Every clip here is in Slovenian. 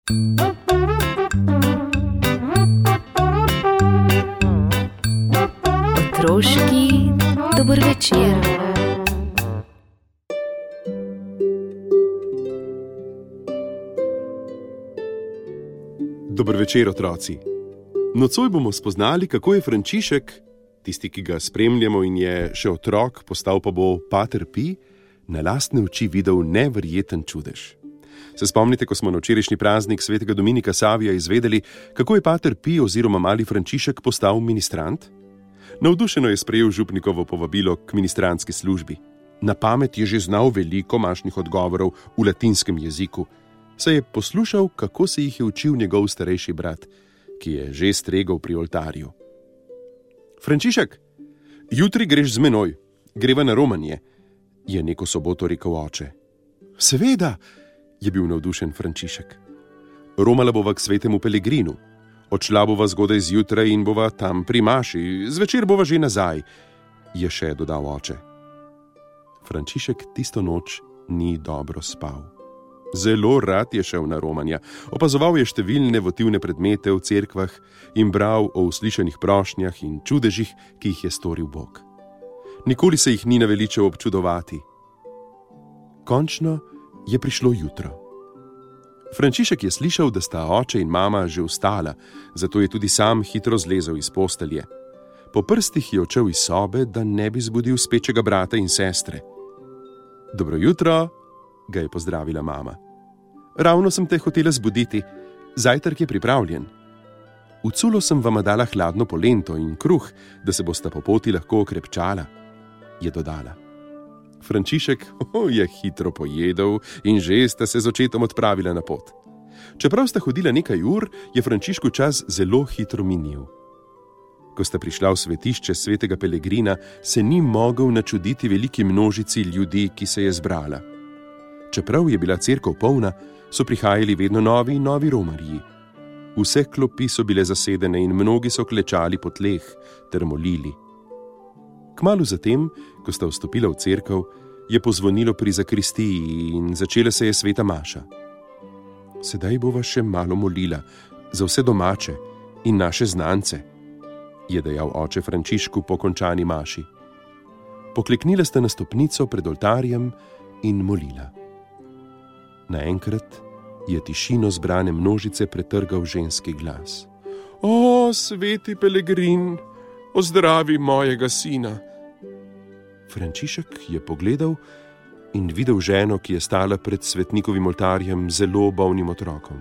Otroški dober večer. Dober večer, otroci. Nocoj bomo spoznali, kako je Frančišek, tisti, ki ga spremljamo in je še otrok, postal pa bo Pater Pi, na lastne oči videl neverjeten čudež. Se spomnite, ko smo na včerajšnji praznik svetega Dominika Savija izvedeli, kako je Pater Pi oziroma mali Frančišek postal ministrant? Navdušeno je sprejel župnikovo povabilo k ministrantski službi. Na pamet je že znal veliko mašnih odgovorov v latinskem jeziku, saj je poslušal, kako se jih je učil njegov starejši brat, ki je že stregel pri oltarju. Frančišek, jutri greš z menoj, greva na romanje, je neko soboto rekel oče. Seveda, je bil navdušen Frančišek. Romala bova k svetemu Pelegrinu. Odšla bova zgodaj zjutraj in bova tam pri maši, zvečer bova že nazaj, je še dodal oče. Frančišek tisto noč ni dobro spal. Zelo rad je šel na romanja, opazoval je številne votivne predmete v cerkvah in bral o uslišanih prošnjah in čudežih, ki jih je storil Bog. Nikoli se jih ni naveličal občudovati. Končno je prišlo jutro. Frančišek je slišal, da sta oče in mama že vstala, zato je tudi sam hitro zlezel iz postelje. Po prstih je odšel iz sobe, da ne bi zbudil spečega brata in sestre. Dobro jutro, ga je pozdravila mama. Ravno sem te hotela zbuditi, zajtrk je pripravljen. V culo sem vama dala hladno polento in kruh, da se bosta po poti lahko okrepčala, je dodala. Frančišek je hitro pojedel in že sta se z očetom odpravila na pot. Čeprav sta hodila nekaj ur, je Frančišku čas zelo hitro minil. Ko sta prišla v svetišče svetega Pelegrina, se ni mogel načuditi veliki množici ljudi, ki se je zbrala. Čeprav je bila cerkev polna, so prihajali vedno novi in novi romarji. Vse klopi so bile zasedene in mnogi so klečali po tleh ter molili. Kmalu zatem, ko sta vstopila v cerkev, je pozvonilo pri zakristiji in začela se je sveta maša. Sedaj bova še malo molila za vse domače in naše znance, je dejal oče Frančišku po končani maši. Pokleknila sta na stopnico pred oltarjem in molila. Naenkrat je tišino zbrane množice pretrgal ženski glas. O, sveti Pelegrin, ozdravi mojega sina. Frančišek je pogledal in videl ženo, ki je stala pred svetnikovim oltarjem zelo bolnim otrokom.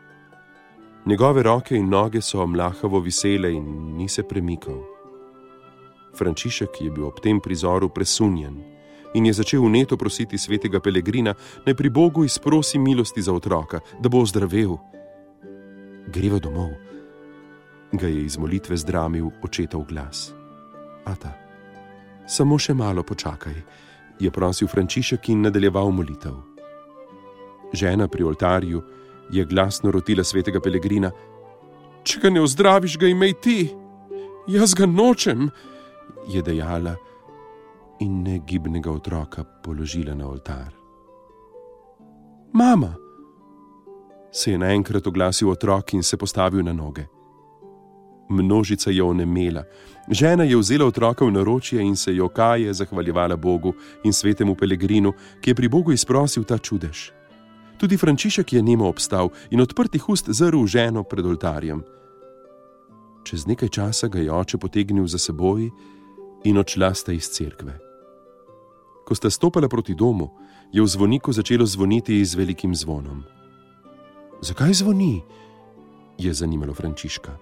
Njegove roke in noge so mlahavo visele in ni se premikal. Frančišek je bil ob tem prizoru presunjen in je začel vneto prositi svetega Pelegrina, naj pri Bogu izprosi milosti za otroka, da bo ozdravel. Greva domov, ga je iz molitve zdramil očetov glas. Ata, samo še malo počakaj, je prosil Frančišek in nadaljeval molitev. Žena pri oltarju je glasno rotila svetega Pelegrina. Če ga ne ozdraviš, ga imej ti, jaz ga nočem, je dejala in negibnega otroka položila na oltar. Mama, se je naenkrat oglasil otrok in se postavil na noge. Množica je onemela. Žena je vzela otroka v naročje in se jokaje zahvaljevala Bogu in svetemu Pelegrinu, ki je pri Bogu izprosil ta čudež. Tudi Frančišek je nemo obstal in odprtih ust zrl ženo pred oltarjem. Čez nekaj časa ga je oče potegnil za seboj in odšla sta iz cerkve. Ko sta stopala proti domu, je v zvoniku začelo zvoniti z velikim zvonom. Zakaj zvoni? Je zanimalo Frančiška.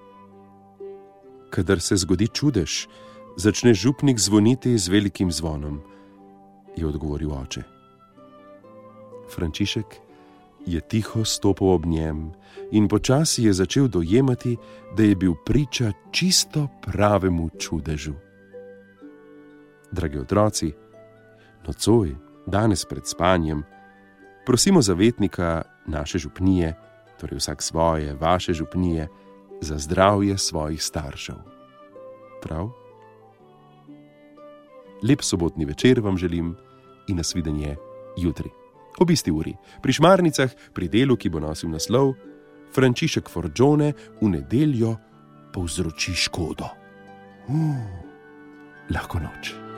Kadar se zgodi čudež, začne župnik zvoniti z velikim zvonom, je odgovoril oče. Frančišek je tiho stopil ob njem in počasi je začel dojemati, da je bil priča čisto pravemu čudežu. Dragi otroci, nocoj, danes pred spanjem, prosimo zavetnika naše župnije, torej vsak svoje, vaše župnije, za zdravje svojih staršev. Prav? Lep sobotni večer vam želim in nasvidenje jutri. Ob isti uri, pri Šmarnicah, pri delu, ki bo nosil naslov Frančišek Forgione v nedeljo povzroči škodo. Lahko noč.